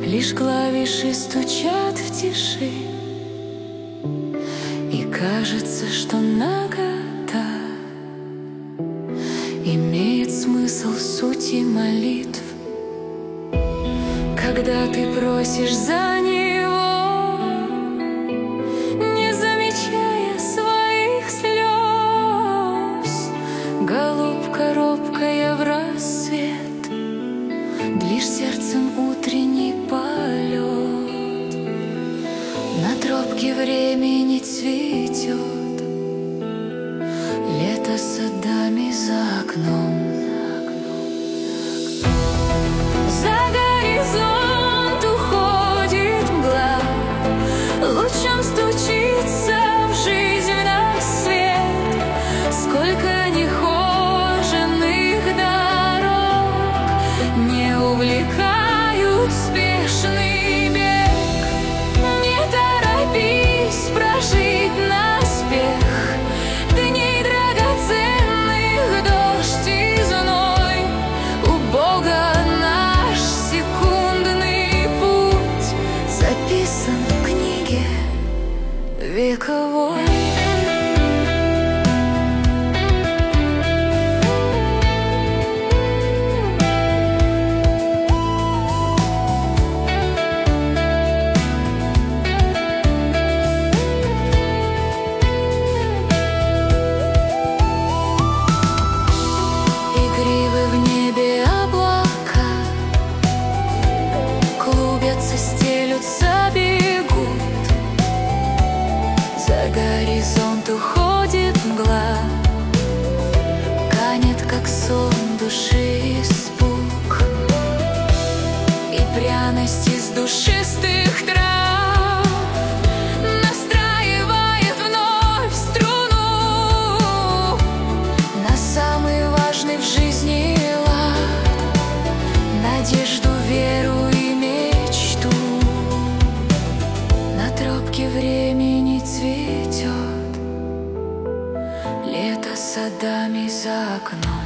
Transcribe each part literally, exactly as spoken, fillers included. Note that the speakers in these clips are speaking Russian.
Лишь клавиши стучат в тиши, и кажется, что нагота имеет смысл сути молитв. Когда ты просишь за него, не замечая своих слез, голубка робкая в рассвет, длишь сердцем утренний полет. На тропке времени цветет лето садами за окном. За горизонт уходит мгла, лучом стучится в жизнь на свет. Сколько нехоженных дорог не увлекают спешный бег. Не торопись прожить наспех дней драгоценных, дождь и зной. У Бога наш секундный путь записан в книге вековой. Игривы в небе облака клубятся, стелются, бегут. За горизонт уходит мгла, канет, как сон души испуг. И пряность из душистых трав настраивает вновь струну на самый важный в жизни лад, надежду, веру и мечту. На тропке времени цветет лето садами за окном.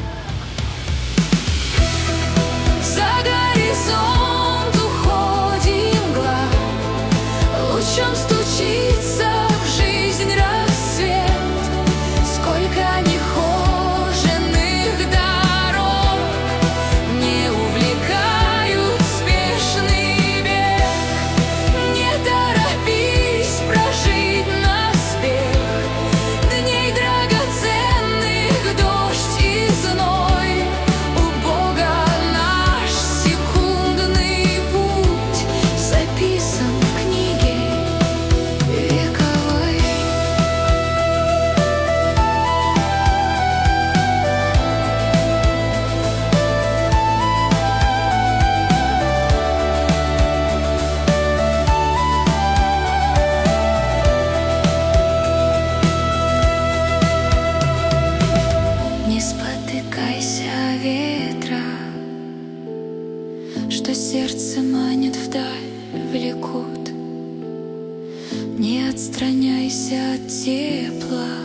За горизонт уходит мгла, лучом стучится в жизнь рассвет. Сколько нехоженных дорог не увлекают спешный бег. Не торопись прожить наспех дней драгоценных, дождь и зной. У Бога наш секундный путь записан в книге вековой. Не спотыкайся о ветра, что сердце манит вдаль, влекут. Не отстраняйся от тепла,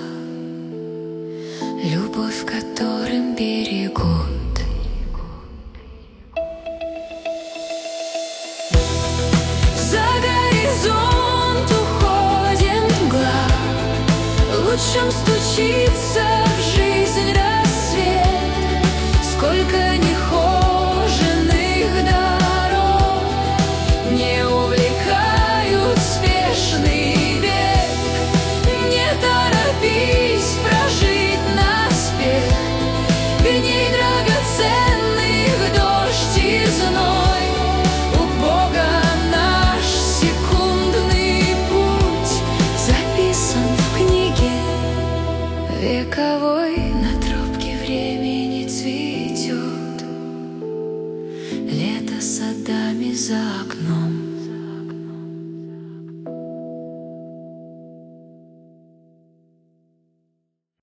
любовь, которым берегут. За горизонт уходит мгла, лучом стучится в жизнь рассвет. Сколько нехоженных дорог не увлекают спешный бег. Не торопись прожить наспех дней драгоценных, дождь и зной. У Бога наш секундный путь записан в книге вековой. На тропке времени цветет лето садами за окном.